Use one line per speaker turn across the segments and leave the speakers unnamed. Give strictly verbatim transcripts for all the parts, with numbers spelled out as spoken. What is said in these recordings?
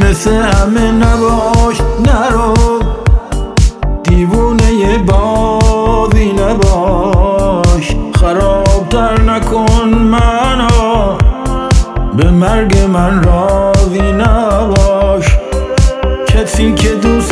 مثل همه نباش، نرو دیوونه بازی نباش، خرابتر نکن منو، به مرگ من راضی نباش. کسی که دوست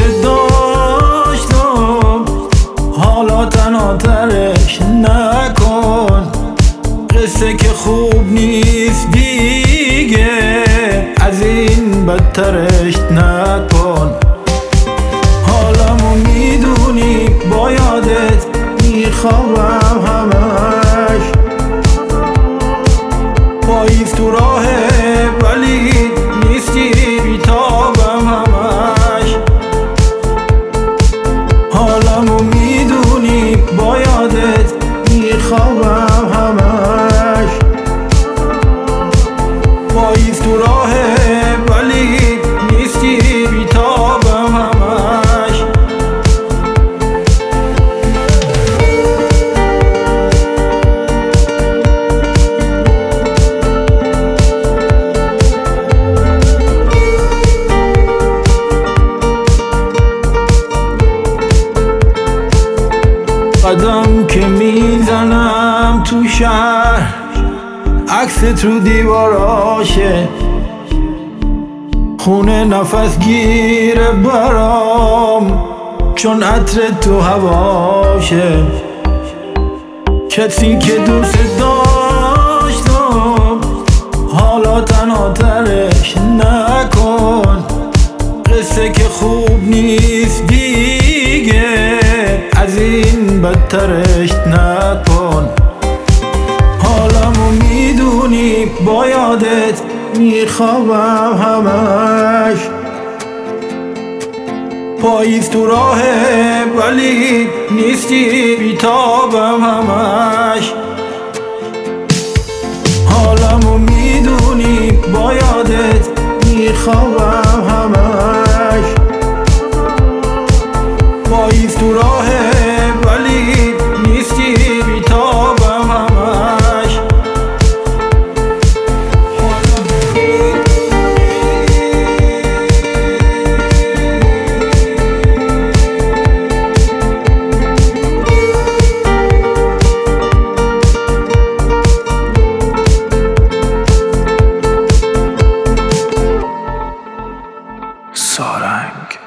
داشتم حالا تنها ترش نکن، قصه که خوب نیست دیگه از این بدترش نکن. حالمو میدونی با یادت میخوابم همش، پاییز تو راهه ولی نیستی بیتابم همش. حالمو میدونی با یادت میخوابم همش، پاییز تو راهه ولی نیستی بیتابم همش. قدم که میزنم تو شهر عکست رو دیواراشه، خونه نفس گیره برام چون عطر تو هواشه. کسی که دوست داشتم حالا تنها ترش نکن، قصه که خوب نیست دیگه از این بدترش نکن. حالمو میدونی با یادت میخوابم همش، پاییز تو راهه ولی نیستی بیتابم همش. حالمو میدونی با یادت میخوابم همش، پاییز تو راهه ولی نیستی بیتابم همش.
سارنگ.